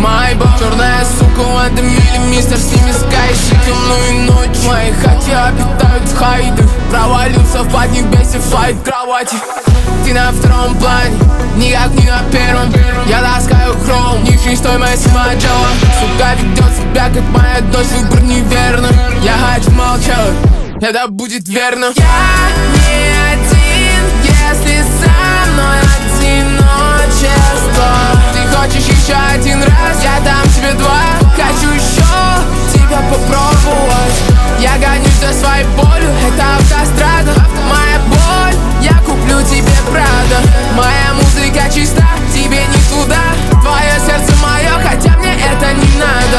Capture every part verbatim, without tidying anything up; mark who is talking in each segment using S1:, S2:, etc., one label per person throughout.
S1: Майбах, черная сука, ладно, мили, мистер, с ними скайши. Темную ночь, в моей хате обитают хайды. Провалился в под них, бесит файт кровати. Ты на втором плане, никак не на первом. Я таскаю хром, нижней стоимость маджала. Сука ведет себя, как моя дочь, выбор неверный. Я хочу молчать, это будет верно. Я не один, если со мной одиночество. Ты хочешь еще один раз, я дам тебе два. Хочу еще тебя попробовать. Я гонюсь за своей болью, это автострада. Моя боль, я куплю тебе Прада. Моя музыка чиста, тебе не туда. Твое сердце мое, хотя мне это не надо.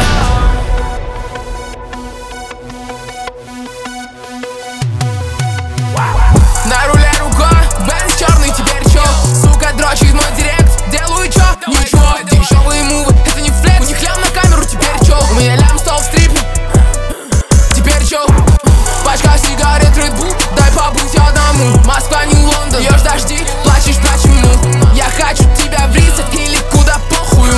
S1: На руле рука, Бенз черный, теперь чё? Сука дрочит мой директ, делаю чё? Ничего, дешевые мувы, это не флекс. У них лям на камеру, теперь чё? У меня лям стол в стрипе. Теперь чё? Пачка сигарет Red Bull, дай побыть одному. Москва не Лондон, ешь дожди, плачешь почему? Я хочу тебя вриться или куда похую.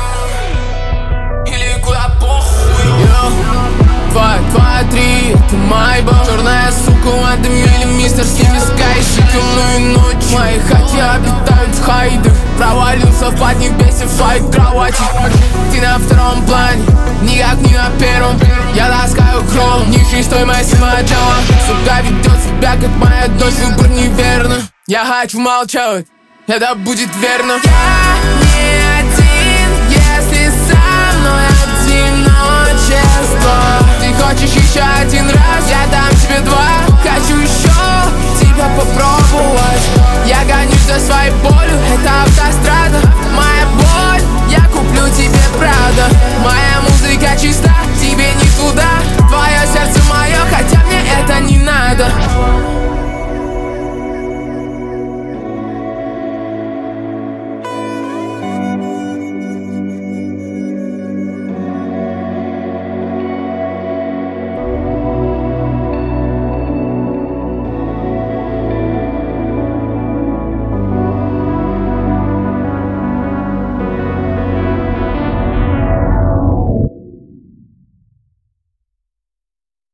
S1: Или куда похую. Два, два, три, это Майбах. Черная сука, ладно, мили, мистер, с ними скайши. Темную ночь, в моей хате обитают хайды. Провалился в под них, бесит файт кровати. Ты на втором плане, никак не на первом. Я таскаю хром, нижней стоимость маджала. Сука ведет себя, как моя дочь, выбор неверный. Я хочу молчать, это будет верно. Я не один, если со мной одиночество. Ты хочешь еще один раз, я дам тебе два. Хочу еще тебя попробовать. Я гонюсь за своей болью, это автострада. Моя боль, я куплю тебе Прада. Моя музыка чиста, тебе не туда.